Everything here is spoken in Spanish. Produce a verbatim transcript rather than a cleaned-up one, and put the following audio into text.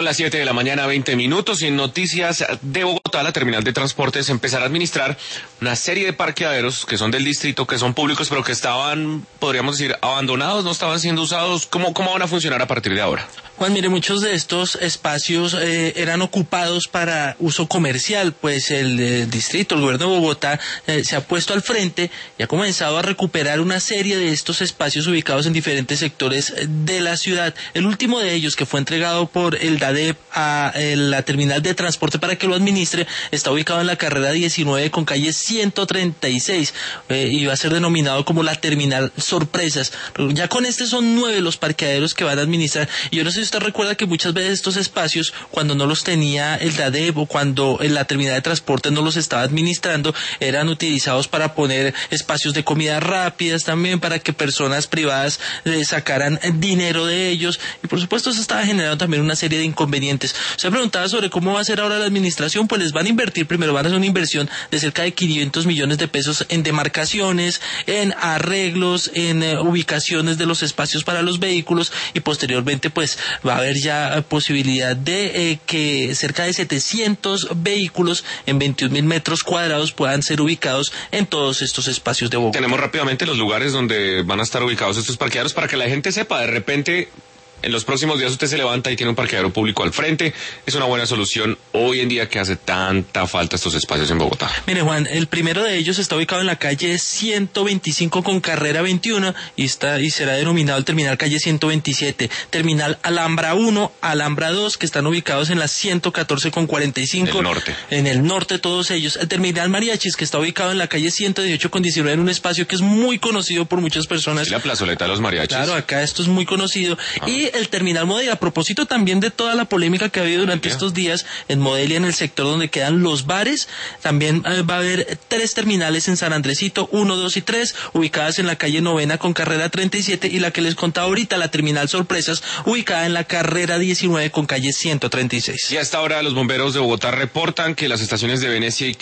A las siete de la mañana, veinte minutos, y en noticias de Bogotá, la terminal de transportes empezará a administrar una serie de parqueaderos que son del distrito, que son públicos, pero que estaban, podríamos decir, abandonados, no estaban siendo usados. ¿Cómo, cómo van a funcionar a partir de ahora? Juan, mire, muchos de estos espacios eh, eran ocupados para uso comercial, pues el eh, distrito, el gobierno de Bogotá eh, se ha puesto al frente y ha comenzado a recuperar una serie de estos espacios ubicados en diferentes sectores de la ciudad. El último de ellos, que fue entregado por el DADEP a eh, la terminal de transporte para que lo administre, está ubicado en la carrera diecinueve con calle ciento treinta y seis eh, y va a ser denominado como la terminal Sorpresas. Ya con este son nueve los parqueaderos que van a administrar, y yo no sé si usted recuerda que muchas veces estos espacios, cuando no los tenía el DADEP o cuando en la terminal de transporte no los estaba administrando, eran utilizados para poner espacios de comida rápidas también, para que personas privadas eh, sacaran dinero de ellos, y por supuesto eso estaba generando también una serie de inconvenientes. Se preguntaba sobre cómo va a ser ahora la administración. Pues les van a invertir, primero van a hacer una inversión de cerca de quinientos millones de pesos en demarcaciones, en arreglos, en eh, ubicaciones de los espacios para los vehículos, y posteriormente pues va a haber ya posibilidad de eh, que cerca de setecientos vehículos en veintiún mil metros cuadrados puedan ser ubicados en todos estos espacios de Bogotá. Tenemos rápidamente los lugares donde van a estar ubicados estos parqueaderos para que la gente sepa. De repente, en los próximos días usted se levanta y tiene un parqueadero público al frente. Es una buena solución hoy en día que hace tanta falta estos espacios en Bogotá. Mire, Juan, el primero de ellos está ubicado en la calle ciento veinticinco con carrera veintiuno y está y será denominado el terminal calle ciento veintisiete. Terminal Alhambra uno, Alhambra dos, que están ubicados en la ciento catorce con cuarenta y cinco. En el norte. En el norte todos ellos. El terminal Mariachis, que está ubicado en la calle ciento dieciocho con diecinueve, en un espacio que es muy conocido por muchas personas. Sí, la plazoleta de los mariachis. Claro, acá esto es muy conocido. Ah. Y el terminal Modelia, a propósito también de toda la polémica que ha habido durante yeah. estos días en Modelia, en el sector donde quedan los bares, también eh, va a haber tres terminales en San Andresito, uno, dos y tres, ubicadas en la calle novena con carrera treinta y siete, y la que les contaba ahorita, la terminal Sorpresas, ubicada en la carrera diecinueve con calle ciento treinta y seis. Y hasta ahora los bomberos de Bogotá reportan que las estaciones de Venecia y